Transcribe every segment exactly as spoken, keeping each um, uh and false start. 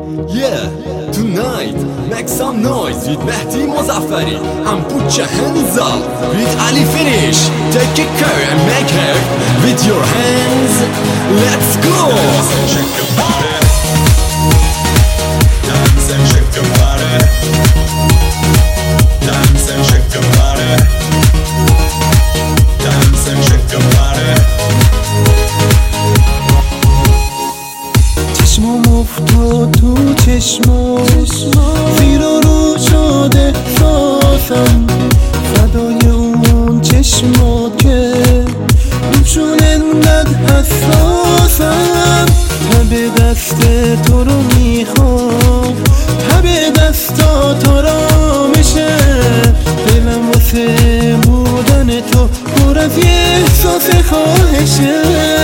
Yeah, tonight, make some noise with Mehdi Mozaffari and put your hands up with Ali Finish. Take a care and make it with your hands. Let's go! Dance and shake your body. Dance and shake your body. Dance and shake your body. Dance and shake your body. چشمام افتاد تو چشمام زیر و رو شده احساسم فدای اون چشمات که روشون انقدر حساسم تب دست تو رو میخوام تب دستا تو را میشه دلم واسه بودن تو پر از یه احساس خواهشه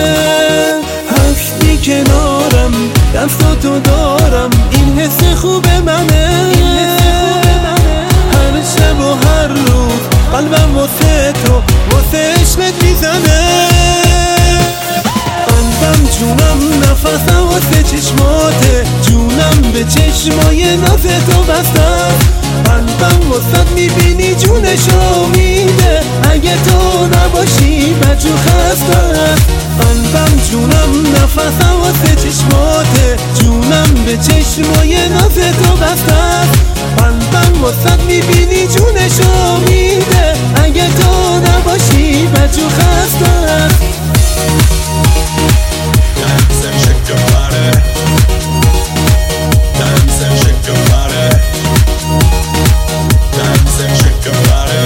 هستی کنارم دستاتو دارم این حس خوب منه هر شب و هر روز قلبم واسه تو واسه عشقت میزنه قلبم جونم نفسم واسه چشماته جونم به چشمای ناز تو بستم قلبم واسه میبینی جونشو میده اگه تو نباشی بچو خسته قلبم جونم نفسم واسه چشماته جونم به چشمای ناز تو بستم قلبم واسه میبینی جونشو میده اگه تو نباشی بچو خسته Dance and shake your body. Dance and shake your body. Dance and shake your body.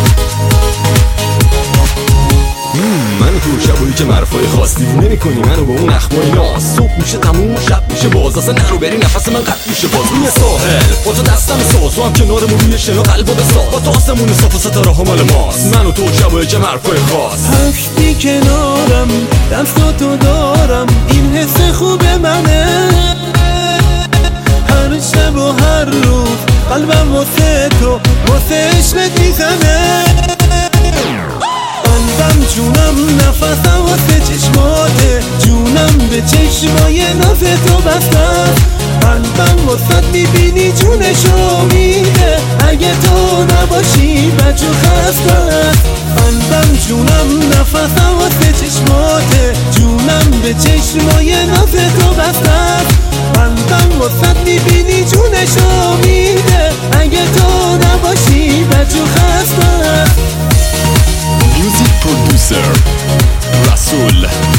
منو تو شبایی که مرفای خاص دیوونه میکنی منو به اون اخمای ناز صبح میشه تموم شب میشه باز اصلا نرو بری نفس من قطع میشه باز روی ساحل با تو دستم ساز و هم کنارمون روی شنا قلبو بساز با تو آسمون صاف و ستاره ها مال ماست منو تو شبایی که مرفای خاص هستی کنارم دستاتو دارم این حس خوب منه هر شب و هر روز قلبم واسه تو واسه عشقت میزنه قلبم جونم نفسم واسه چشماته جونم به چشمای ناز تو بستم قلبم واسه میبینی جونشو میده اگه تو نباشی بچو خسته قلبم جونم نفسم واسه چشماته جونم به چشمای ناز تو بستم قلبم واسه میبینی جونشو میده اگه تو نباشی بچو خسته Music producer Rasul